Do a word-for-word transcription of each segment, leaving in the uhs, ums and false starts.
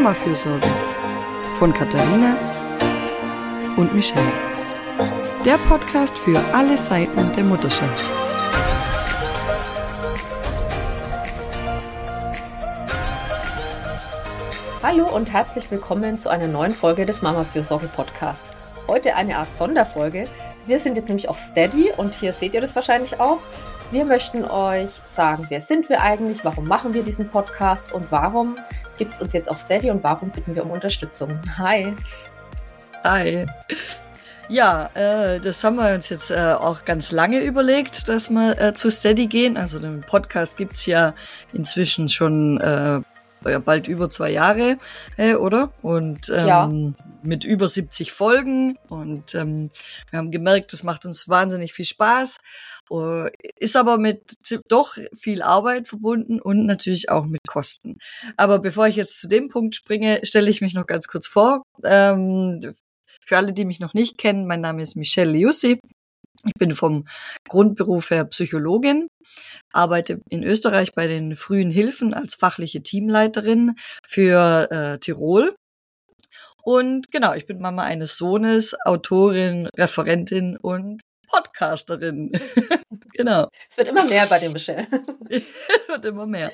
Mamafürsorge von Katharina und Michelle. Der Podcast für alle Seiten der Mutterschaft. Hallo und herzlich willkommen zu einer neuen Folge des Mamafürsorge-Podcasts. Heute eine Art Sonderfolge. Wir sind jetzt nämlich auf Steady und hier seht ihr das wahrscheinlich auch. Wir möchten euch sagen, wer sind wir eigentlich, warum machen wir diesen Podcast und warum gibt es uns jetzt auf Steady und warum bitten wir um Unterstützung. Hi. Hi. Ja, äh, das haben wir uns jetzt äh, auch ganz lange überlegt, dass wir äh, zu Steady gehen. Also den Podcast gibt's ja inzwischen schon äh, bald über zwei Jahre, äh, oder? Und ähm, ja. mit über siebzig Folgen. Und ähm, wir haben gemerkt, das macht uns wahnsinnig viel Spaß. Uh, ist aber mit doch viel Arbeit verbunden und natürlich auch mit Kosten. Aber bevor ich jetzt zu dem Punkt springe, stelle ich mich noch ganz kurz vor. Ähm, für alle, die mich noch nicht kennen, mein Name ist Michelle Liussi. Ich bin vom Grundberuf her Psychologin, arbeite in Österreich bei den Frühen Hilfen als fachliche Teamleiterin für äh, Tirol. Und genau, ich bin Mama eines Sohnes, Autorin, Referentin und Podcasterin. Genau. Es wird immer mehr bei dem Michelle. Es wird immer mehr.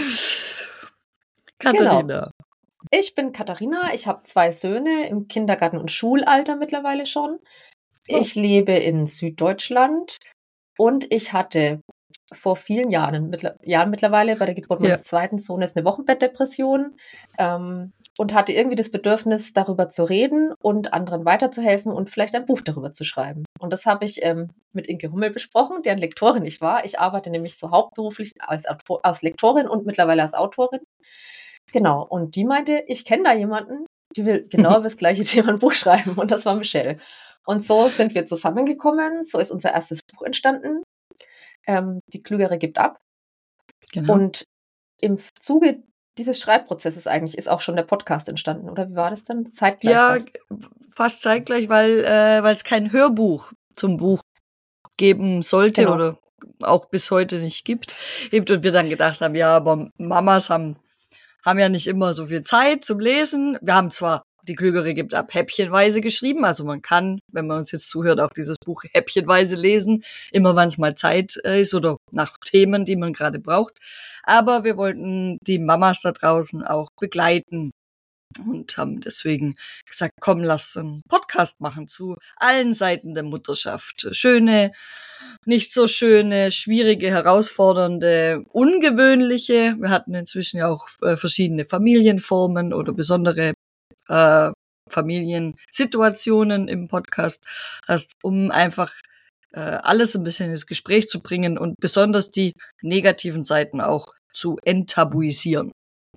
Katharina. Genau. Ich bin Katharina, ich habe zwei Söhne im Kindergarten- und Schulalter mittlerweile schon. Oh. Ich lebe in Süddeutschland und ich hatte vor vielen Jahren, mittler- Jahren mittlerweile bei der Geburt meines ja. zweiten Sohnes eine Wochenbettdepression ähm, und hatte irgendwie das Bedürfnis, darüber zu reden und anderen weiterzuhelfen und vielleicht ein Buch darüber zu schreiben. Und das habe ich ähm, mit Inke Hummel besprochen, deren Lektorin ich war. Ich arbeite nämlich so hauptberuflich als, Autor- als Lektorin und mittlerweile als Autorin. Genau, und die meinte, ich kenne da jemanden, die will genau über das gleiche Thema ein Buch schreiben. Und das war Michelle. Und so sind wir zusammengekommen. So ist unser erstes Buch entstanden. Ähm, die Klügere gibt ab. Genau. Und im Zuge dieses Schreibprozesses eigentlich ist auch schon der Podcast entstanden, oder wie war das dann? Zeitgleich ja, fast? fast zeitgleich, weil äh, weil es kein Hörbuch zum Buch geben sollte genau. oder auch bis heute nicht gibt. Und wir dann gedacht haben, ja, aber Mamas haben haben ja nicht immer so viel Zeit zum Lesen. Wir haben zwar die Klügere gibt ab häppchenweise geschrieben, also man kann, wenn man uns jetzt zuhört, auch dieses Buch häppchenweise lesen, immer wann es mal Zeit ist oder nach Themen, die man gerade braucht. Aber wir wollten die Mamas da draußen auch begleiten und haben deswegen gesagt, komm, lass einen Podcast machen zu allen Seiten der Mutterschaft. Schöne, nicht so schöne, schwierige, herausfordernde, ungewöhnliche. Wir hatten inzwischen ja auch äh, verschiedene Familienformen oder besondere äh, Familiensituationen im Podcast, hast, um einfach äh, alles ein bisschen ins Gespräch zu bringen und besonders die negativen Seiten auch zu enttabuisieren.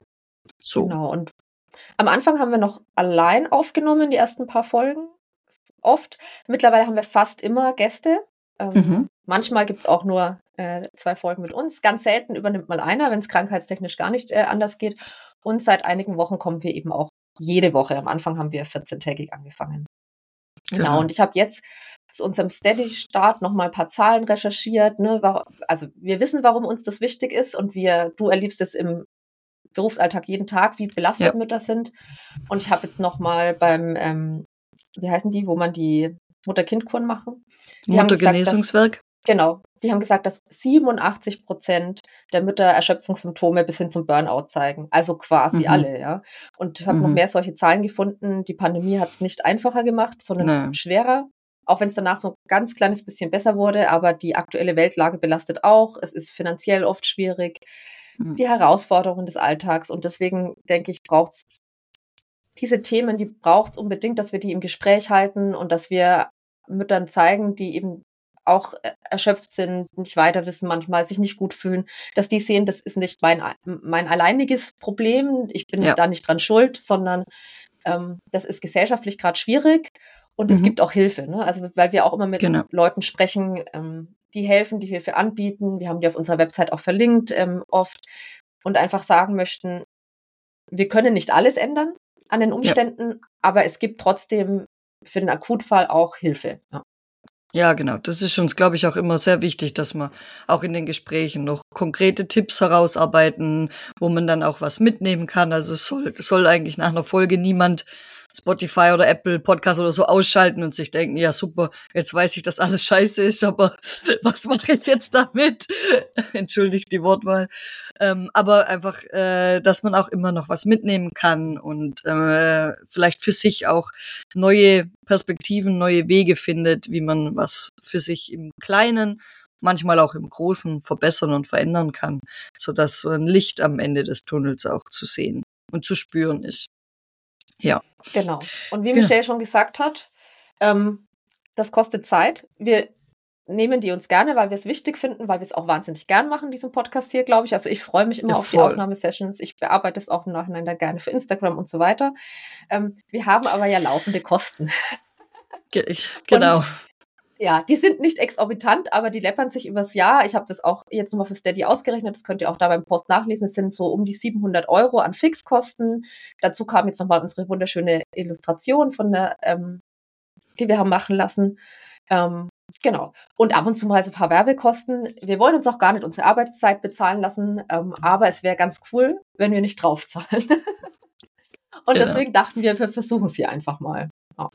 So. Genau, und am Anfang haben wir noch allein aufgenommen, die ersten paar Folgen, oft. Mittlerweile haben wir fast immer Gäste. Ähm, mhm. Manchmal gibt's auch nur äh, zwei Folgen mit uns. Ganz selten übernimmt mal einer, wenn es krankheitstechnisch gar nicht äh, anders geht. Und seit einigen Wochen kommen wir eben auch jede Woche. Am Anfang haben wir vierzehntägig angefangen. Genau, genau. Und ich habe jetzt zu unserem Steady-Start nochmal ein paar Zahlen recherchiert. Ne? Also wir wissen, warum uns das wichtig ist und wir, du erlebst es im Berufsalltag jeden Tag, wie belastet ja. Mütter sind. Und ich habe jetzt nochmal beim, ähm, wie heißen die, wo man die Mutter-Kind-Kuren machen? Die Muttergenesungswerk. Dass, genau. Die haben gesagt, dass siebenundachtzig Prozent der Mütter Erschöpfungssymptome bis hin zum Burnout zeigen. Also quasi mhm. alle, ja. Und ich habe mhm. noch mehr solche Zahlen gefunden. Die Pandemie hat es nicht einfacher gemacht, sondern nee. schwerer. Auch wenn es danach so ein ganz kleines bisschen besser wurde. Aber die aktuelle Weltlage belastet auch. Es ist finanziell oft schwierig. Die Herausforderungen des Alltags. Und deswegen denke ich, braucht es diese Themen, die braucht es unbedingt, dass wir die im Gespräch halten und dass wir Müttern zeigen, die eben auch erschöpft sind, nicht weiter wissen, manchmal sich nicht gut fühlen, dass die sehen, das ist nicht mein, mein alleiniges Problem, ich bin ja. da nicht dran schuld, sondern ähm, das ist gesellschaftlich gerade schwierig und mhm. es gibt auch Hilfe. Ne? Also weil wir auch immer mit genau. Leuten sprechen, ähm, die helfen, die Hilfe anbieten. Wir haben die auf unserer Website auch verlinkt, ähm, oft. Und einfach sagen möchten, wir können nicht alles ändern an den Umständen, ja. aber es gibt trotzdem für den Akutfall auch Hilfe. Ja. Ja, genau. Das ist uns, glaube ich, auch immer sehr wichtig, dass wir auch in den Gesprächen noch konkrete Tipps herausarbeiten, wo man dann auch was mitnehmen kann. Also es soll, es soll eigentlich nach einer Folge niemand Spotify oder Apple Podcast oder so ausschalten und sich denken, ja super, jetzt weiß ich, dass alles scheiße ist, aber was mache ich jetzt damit? Entschuldigt die Wortwahl. Ähm, aber einfach, äh, dass man auch immer noch was mitnehmen kann und äh, vielleicht für sich auch neue Perspektiven, neue Wege findet, wie man was für sich im Kleinen, manchmal auch im Großen verbessern und verändern kann, sodass so ein Licht am Ende des Tunnels auch zu sehen und zu spüren ist. Ja. Genau. Und wie Genau. Michelle schon gesagt hat, ähm, das kostet Zeit. Wir nehmen die uns gerne, weil wir es wichtig finden, weil wir es auch wahnsinnig gern machen, diesen Podcast hier, glaube ich. Also ich freue mich immer Ja, auf die voll. Aufnahmesessions. Ich bearbeite es auch im Nachhinein dann gerne für Instagram und so weiter. Ähm, wir haben aber ja laufende Kosten. Ge- Genau. Und ja, die sind nicht exorbitant, aber die läppern sich übers Jahr. Ich habe das auch jetzt nochmal für Steady ausgerechnet. Das könnt ihr auch da beim Post nachlesen. Es sind so um die siebenhundert Euro an Fixkosten. Dazu kam jetzt nochmal unsere wunderschöne Illustration von der, ähm, die wir haben machen lassen. Ähm, genau. Und ab und zu mal so ein paar Werbekosten. Wir wollen uns auch gar nicht unsere Arbeitszeit bezahlen lassen, ähm, aber es wäre ganz cool, wenn wir nicht draufzahlen. Und Genau. deswegen dachten wir, wir versuchen es hier einfach mal. Ja.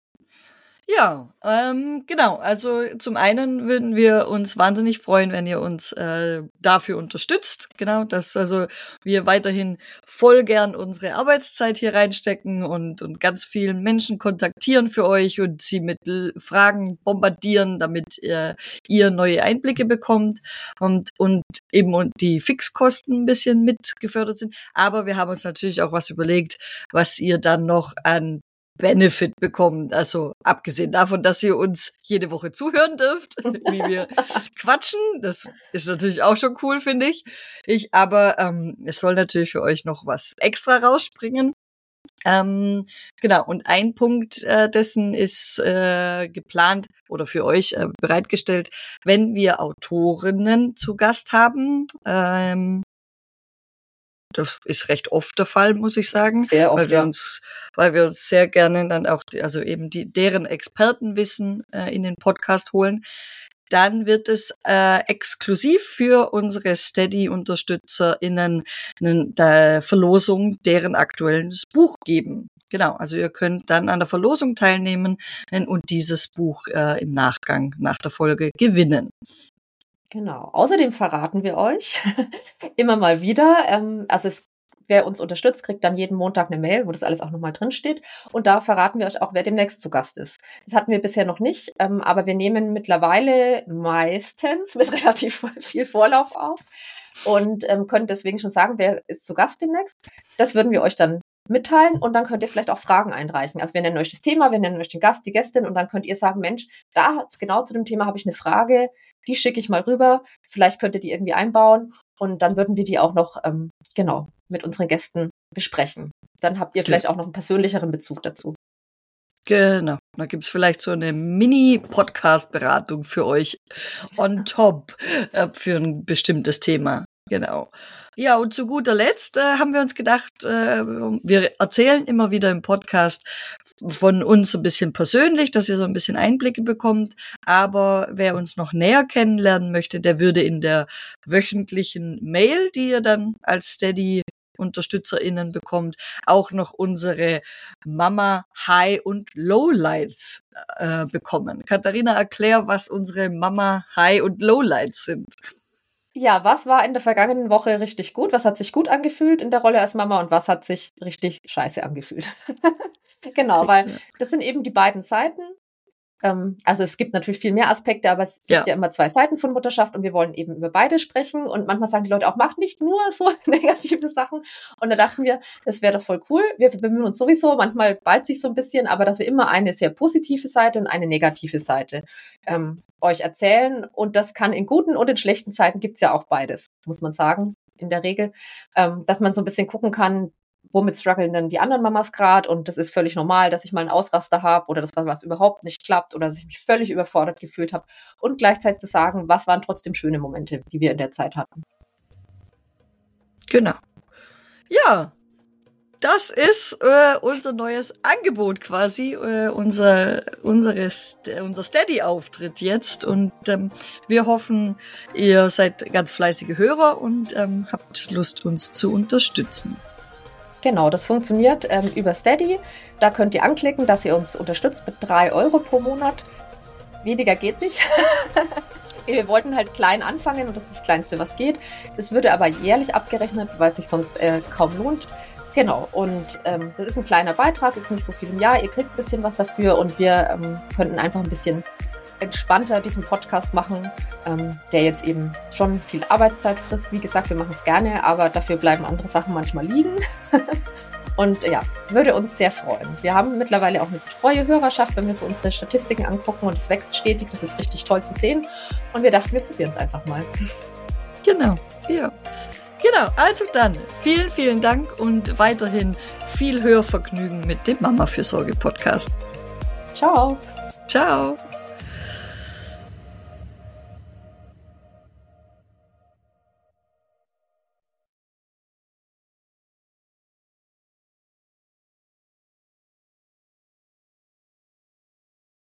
Ja, ähm, genau. Also zum einen würden wir uns wahnsinnig freuen, wenn ihr uns äh, dafür unterstützt. Genau, dass also wir weiterhin voll gern unsere Arbeitszeit hier reinstecken und und ganz vielen Menschen kontaktieren für euch und sie mit L- Fragen bombardieren, damit ihr, ihr neue Einblicke bekommt und und eben und die Fixkosten ein bisschen mit gefördert sind. Aber wir haben uns natürlich auch was überlegt, was ihr dann noch an Benefit bekommt. Also abgesehen davon, dass ihr uns jede Woche zuhören dürft, wie wir quatschen. Das ist natürlich auch schon cool, finde ich. Ich, aber ähm, es soll natürlich für euch noch was extra rausspringen. Ähm, genau, und ein Punkt äh, dessen ist äh, geplant oder für euch äh, bereitgestellt, wenn wir Autorinnen zu Gast haben. Ähm, Das ist recht oft der Fall, muss ich sagen, Sehr oft, weil wir ja. uns, weil wir uns sehr gerne dann auch, die- also eben die deren Expertenwissen äh, in den Podcast holen. Dann wird es äh, exklusiv für unsere SteadyUnterstützerInnen eine Verlosung deren aktuelles Buch geben. Genau, also ihr könnt dann an der Verlosung teilnehmen und dieses Buch äh, im Nachgang nach der Folge gewinnen. Genau. Außerdem verraten wir euch immer mal wieder, ähm, also es, wer uns unterstützt, kriegt dann jeden Montag eine Mail, wo das alles auch nochmal drin steht. Und da verraten wir euch auch, wer demnächst zu Gast ist. Das hatten wir bisher noch nicht, ähm, aber wir nehmen mittlerweile meistens mit relativ viel Vorlauf auf und ähm, können deswegen schon sagen, wer ist zu Gast demnächst. Das würden wir euch dann mitteilen und dann könnt ihr vielleicht auch Fragen einreichen. Also wir nennen euch das Thema, wir nennen euch den Gast, die Gästin und dann könnt ihr sagen, Mensch, da genau zu dem Thema habe ich eine Frage, die schicke ich mal rüber, vielleicht könnt ihr die irgendwie einbauen und dann würden wir die auch noch, ähm, genau, mit unseren Gästen besprechen. Dann habt ihr vielleicht auch noch einen persönlicheren Bezug dazu. Genau, da gibt's vielleicht so eine Mini-Podcast-Beratung für euch on top äh, für ein bestimmtes Thema. Genau. Ja, und zu guter Letzt äh, haben wir uns gedacht, äh, wir erzählen immer wieder im Podcast von uns so ein bisschen persönlich, dass ihr so ein bisschen Einblicke bekommt. Aber wer uns noch näher kennenlernen möchte, der würde in der wöchentlichen Mail, die ihr dann als Steady UnterstützerInnen bekommt, auch noch unsere Mama High und Lowlights äh, bekommen. Katharina, erklär, was unsere Mama High und Lowlights sind. Ja, was war in der vergangenen Woche richtig gut? Was hat sich gut angefühlt in der Rolle als Mama und was hat sich richtig scheiße angefühlt? Genau, weil das sind eben die beiden Seiten. Ähm, also es gibt natürlich viel mehr Aspekte, aber es gibt ja. ja immer zwei Seiten von Mutterschaft und wir wollen eben über beide sprechen und manchmal sagen die Leute auch, macht nicht nur so negative Sachen und da dachten wir, das wäre doch voll cool. Wir bemühen uns sowieso, manchmal ballt sich so ein bisschen, aber dass wir immer eine sehr positive Seite und eine negative Seite ähm, euch erzählen und das kann in guten und in schlechten Zeiten gibt's ja auch beides, muss man sagen, in der Regel, ähm, dass man so ein bisschen gucken kann, womit strugglen denn die anderen Mamas gerade und das ist völlig normal, dass ich mal einen Ausraster habe oder dass was überhaupt nicht klappt oder dass ich mich völlig überfordert gefühlt habe und gleichzeitig zu sagen, was waren trotzdem schöne Momente, die wir in der Zeit hatten. Genau. Ja, das ist äh, unser neues Angebot quasi, äh, unser, unseres, unser Steady-Auftritt jetzt. Und ähm, wir hoffen, ihr seid ganz fleißige Hörer und ähm, habt Lust, uns zu unterstützen. Genau, das funktioniert ähm, über Steady. Da könnt ihr anklicken, dass ihr uns unterstützt mit drei Euro pro Monat. Weniger geht nicht. Wir wollten halt klein anfangen und das ist das Kleinste, was geht. Das würde aber jährlich abgerechnet, weil es sich sonst äh, kaum lohnt. Genau, und ähm, das ist ein kleiner Beitrag, ist nicht so viel im Jahr. Ihr kriegt ein bisschen was dafür und wir ähm, könnten einfach ein bisschen entspannter diesen Podcast machen, ähm, der jetzt eben schon viel Arbeitszeit frisst. Wie gesagt, wir machen es gerne, aber dafür bleiben andere Sachen manchmal liegen. Und ja, würde uns sehr freuen. Wir haben mittlerweile auch eine treue Hörerschaft, wenn wir so unsere Statistiken angucken und es wächst stetig. Das ist richtig toll zu sehen. Und wir dachten, wir probieren es einfach mal. Genau, ja. Genau, also dann vielen, vielen Dank und weiterhin viel Hörvergnügen mit dem Mama-Fürsorge-Podcast. Ciao. Ciao.